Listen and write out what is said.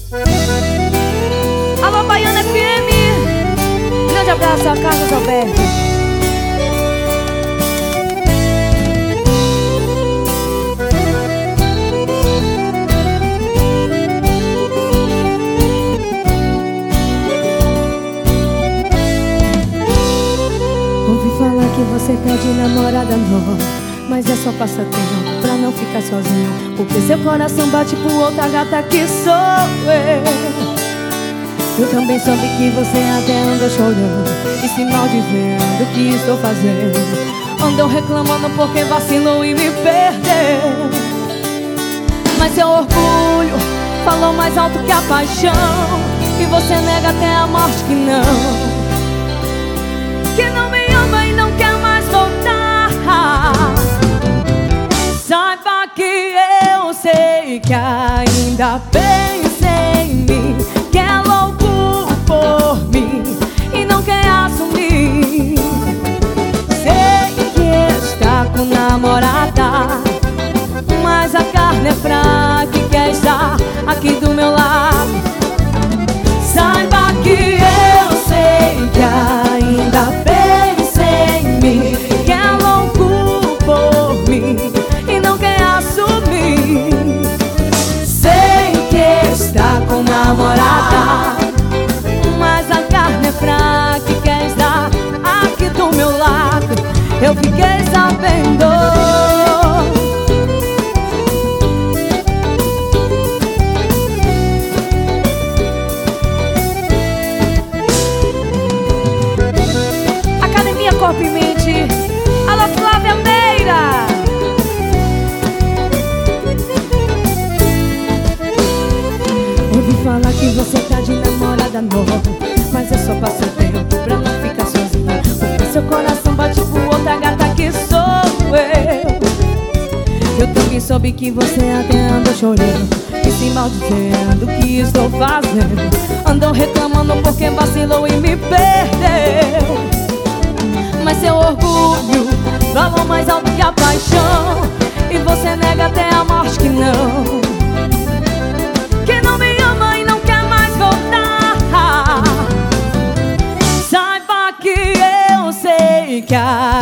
Alô, Baiana FM. Grande abraço a Carlos Alberto. Ouvi falar que você tá de namorada nova, mas é só passatempo pra não ficar sozinho, porque seu coração bate por outra gata que sou eu também soube que você até andou chorando e se maldizendo o que estou fazendo. Andou reclamando porque vacilou e me perdeu. Mas seu orgulho falou mais alto que a paixão, e você nega até a morte que não me ama e não quer mais voltar. Saiba que eu sei que ainda pensa em mim, que é louco por mim e não quer assumir. Sei que está com namorada, mas a carne é fraca e quer estar aqui do meu lado. Saiba que eu sei que ainda pensa em mim, que é louco por mim e não quer assumir. Sei que está com namorada, mas a carne é fraca e quer estar aqui do meu lado. Eu fiquei sabendo. Corpo e mente. Alô, Flávia Meira. Ouvi falar que você tá de namorada nova, mas é só passatempo pra não ficar sozinha, porque seu coração bate por outra gata que sou eu também soube que você até andou chorando e se maldizendo o que estou fazendo. Andou reclamando porque vacilou e me perdeu. Mas seu orgulho falou mais alto que a paixão, e você nega até a morte que não me ama e não quer mais voltar. Saiba que eu sei que